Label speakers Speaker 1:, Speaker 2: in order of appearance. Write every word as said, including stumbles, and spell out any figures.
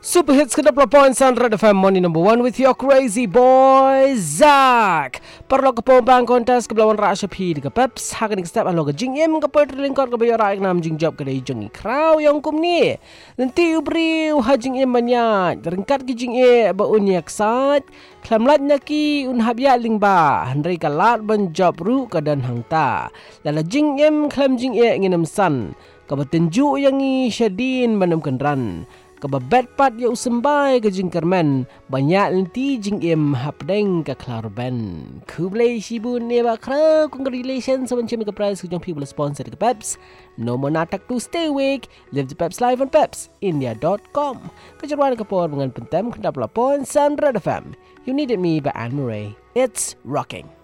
Speaker 1: Super hits ke double point Sunrise F M Morning number one with your crazy boy Zach. Perlu ke pombang kontes ke belawan Rasha P di ke Peps. Hakan ke step alo ke jing em ke pertelin kot ke bayar raik nam jing job ke dari jongi kraw yang kum ni. Nanti ubri uha jing em banyak. Terengkat ke jing em beunyak sat. Klamlat naki un habya ling ba. Handrai ke lat ban job ru ke dan hang ta. Lala jing em klam jing em nginem san. Ke betenju yang i syadin banam kenran. Kebabet pat ya usembai ke jingkermen banyak nanti jing em hapdeng ke klarben kublai shibun ne ba kra congratulations sama cemi ke prize ke jong people sponsor ke Peps no more natak to stay awake live the Peps live on peps india dot com kejeruan ke por dengan pentem kendap lapon Sunrise F M You Needed Me by Anne Murray. It's rocking.